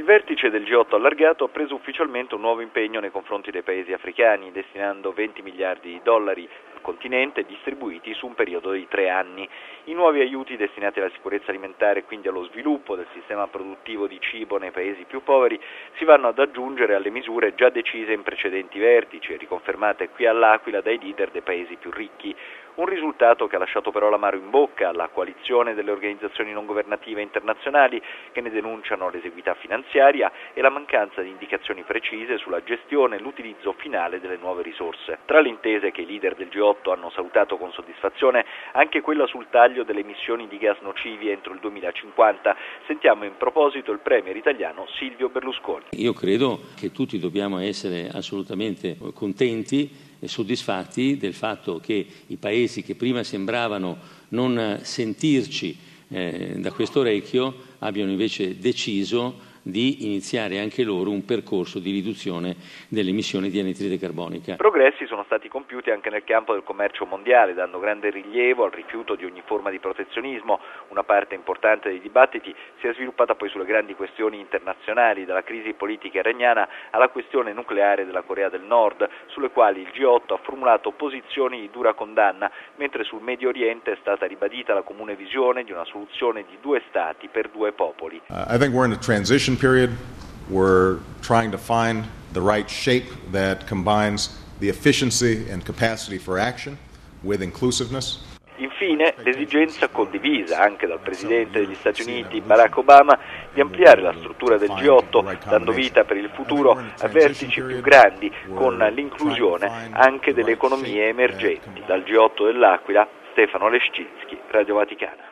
Il vertice del G8 allargato ha preso ufficialmente un nuovo impegno nei confronti dei paesi africani, destinando 20 miliardi di dollari al continente distribuiti su un periodo di 3 anni. I nuovi aiuti destinati alla sicurezza alimentare e quindi allo sviluppo del sistema produttivo di cibo nei paesi più poveri si vanno ad aggiungere alle misure già decise in precedenti vertici e riconfermate qui all'Aquila dai leader dei paesi più ricchi. Un risultato che ha lasciato però l'amaro in bocca alla coalizione delle organizzazioni non governative internazionali che ne denunciano l'esiguità finanziaria e la mancanza di indicazioni precise sulla gestione e l'utilizzo finale delle nuove risorse. Tra le intese che i leader del G8 hanno salutato con soddisfazione anche quella sul taglio delle emissioni di gas nocivi entro il 2050. Sentiamo in proposito il premier italiano Silvio Berlusconi. Io credo che tutti dobbiamo essere assolutamente contenti e soddisfatti del fatto che i paesi che prima sembravano non sentirci da questo orecchio abbiano invece deciso di iniziare anche loro un percorso di riduzione delle emissioni di anidride carbonica. Progressi sono stati compiuti anche nel campo del commercio mondiale, dando grande rilievo al rifiuto di ogni forma di protezionismo. Una parte importante dei dibattiti si è sviluppata poi sulle grandi questioni internazionali, dalla crisi politica iraniana alla questione nucleare della Corea del Nord, sulle quali il G8 ha formulato posizioni di dura condanna, mentre sul Medio Oriente è stata ribadita la comune visione di una soluzione di 2 stati per 2 popoli. I think we're in a transition period. We're trying to find the right shape that combines the efficiency and capacity for action with inclusiveness. Infine, l'esigenza condivisa anche dal Presidente degli Stati Uniti Barack Obama di ampliare la struttura del G8, dando vita per il futuro a vertici più grandi, con l'inclusione anche delle economie emergenti. Dal G8 dell'Aquila, Stefano Lescinski, Radio Vaticana.